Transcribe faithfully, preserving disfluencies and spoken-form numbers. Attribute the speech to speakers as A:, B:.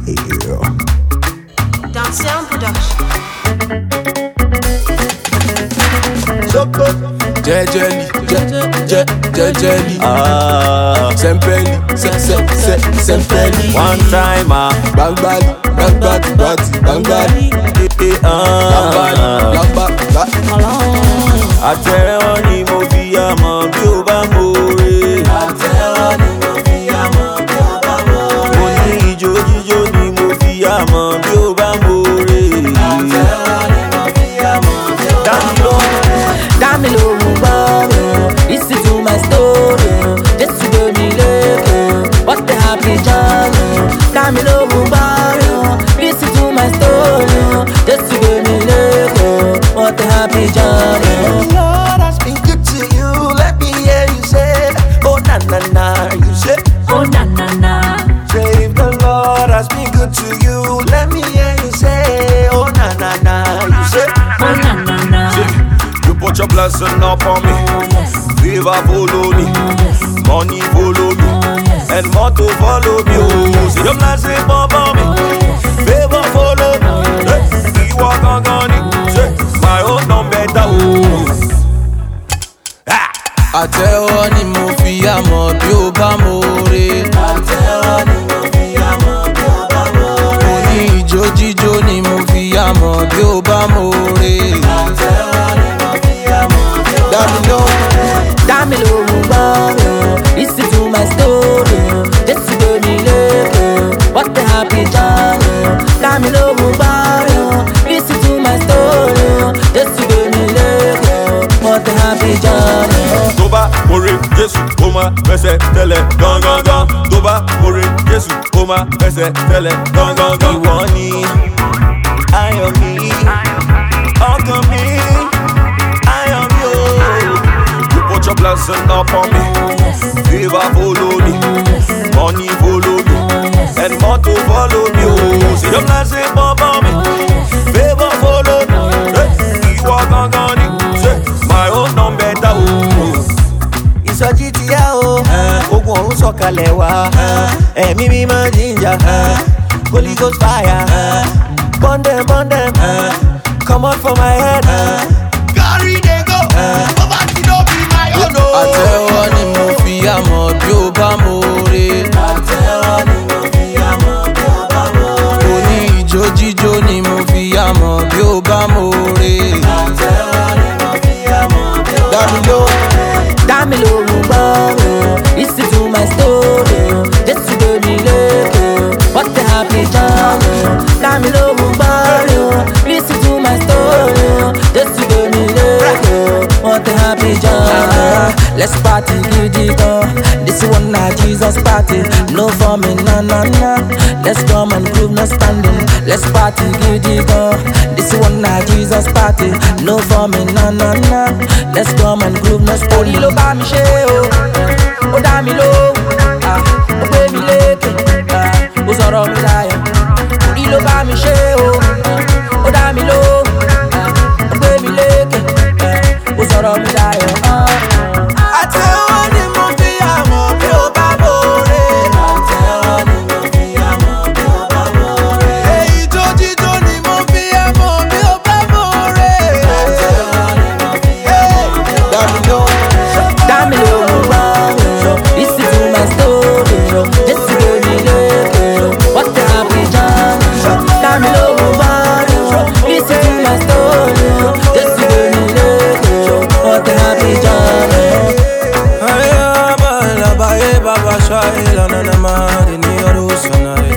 A: Down Sound Production.
B: Jejeli, je, je, jejeli. Ah, Sempeli, se, se, se, Sempeli.
C: One time, ah,
B: bang bali, bang bali, bang bang bali.
C: eh, eh, ah,
B: Bang bali, bang bali.
C: àtẹ̀wọ́ ni mo fi àmọ́ bí ó bá mòore.
B: Àtẹ̀wọ́ ni mo fi àmọ́ bí ó bá mòore.
C: Mo ní ijó jíjó ni mo fi àmọ́ bí ó bá mòore.
B: Àtẹ̀wọ́ ni mo fi àmọ́ bí ó bá mòore.
D: Dami lóhùn gbọ́rọ̀, listen to my story. Jésù gbé mi lékè, what a happy journey. Dami lóhùn gbọ́rọ̀, listen to my story. Jésù gbé mi lékè, what a happy journey.
C: Lord has been good to you, let me hear you say, oh na na na, you say,
D: Oh na na na,
C: say if the Lord has been good to you, let me hear you say, oh na na na, you say,
D: oh na na na.
C: you put your blessing upon me, favor follow me, money follow me, and more to follow me. Oh, see your blessing upon me, favor follow me. Hey, you walk on it, say my own no better. Oh, ah.
B: Àtẹ̀wọ́ ni mo fi àmọ́ bí ó bá mòore. Àtẹ̀wọ́ ni mo fi àmọ́ bí ó bá mòore. Mo ní ijó jíjó ni mo fi àmọ́ bí ó bá mòore. Àtẹ̀wọ́ ni mo fi àmọ́ bí ó bá mòore.
D: Dami lóhùn gbọ́rọ̀, listen to my story. Jésù gbé mi lékè, what a happy journey. Dami lóhùn gbọ́rọ̀, listen to my story. Jésù gbé mi lékè, what a happy journey.
C: Tó bá mòre Jésù kó máa fẹsẹ̀ tẹ̀lẹ̀ gangan. Tó bá mòre Jésù kó máa fẹsẹ̀ tẹ̀lẹ̀ gangan. Ìwọ ni ayọ̀ mi, ọkàn mi, ayọ̀ mi o. You put your blessing upon me, favor follow me, money follow me, and more to follow me. Oh, see your blessing upon me, favor follow me. Hey, ìwọ gangan ni, say my own no better. Oh. Ìsọjí ti yá o, ogun ọ̀run sọ̀kalẹ̀ wá, ẹ̀mí mímọ́ jíjà, Holy Ghost fire, burn them, burn them, come out from my head, carry they go, poverty no be my own.
B: Àtẹ̀wọ́ ni mo fi àmọ́ bí ó bá mòore. Àtẹ̀wọ́ ni mo fi àmọ́ bí ó bá mòore. Mo ní ijó jíjó ni mo fi àmọ́ bí ó bá mòore. Àtẹ̀wọ́ ni mo fi àmọ́ bí ó bá mòore.
D: Dami lóhùn gbọ́rọ̀, listen to my story. Jésù gbé mi lékè, what a happy journey. Dami lóhùn gbọ́rọ̀, listen to my story. Jésù gbé mi lékè, what a happy journey. Let's party gidi gan, this one na Jesus party. No for me, na na na. Let's come and groove, no standing. Let's party gidi gan, this one na Jesus party. No for me, na na na. Let's come and groove, no standing. Orí ló bá mi ṣe o, ó dá mi lóhùn, ah, ó gbé mi lékè, ah, ó sọ̀rọ̀ mi láyọ̀. Orí ló bá mi ṣe o, ó dá mi lóhùn, ah, ó gbé mi lékè, ah, ó sọ̀rọ̀ mi láyọ̀.
C: Àtẹ̀wọ́ ni mo fi àmọ́ bí ó bá mòore.
B: Àtẹ̀wọ́ ni mo fi àmọ́ bí ó bá mòore.
C: Èyí tó jíjó ni mo fi àmọ́ bí ó bá mòore.
B: Àtẹ̀wọ́ ni mo fi àmọ́ bí ó bá mòore.
D: Dami lóhùn gbọ́rọ̀, listen to my story. Jésù gbé mi lékè, what a happy journey. Dami lóhùn gbọ́rọ̀, listen to my story. Jésù gbé mi lékè, what a happy journey.
B: Ayé bàbá bàbá ṣáà ìlànà náà máa dì ní ọdún sànà.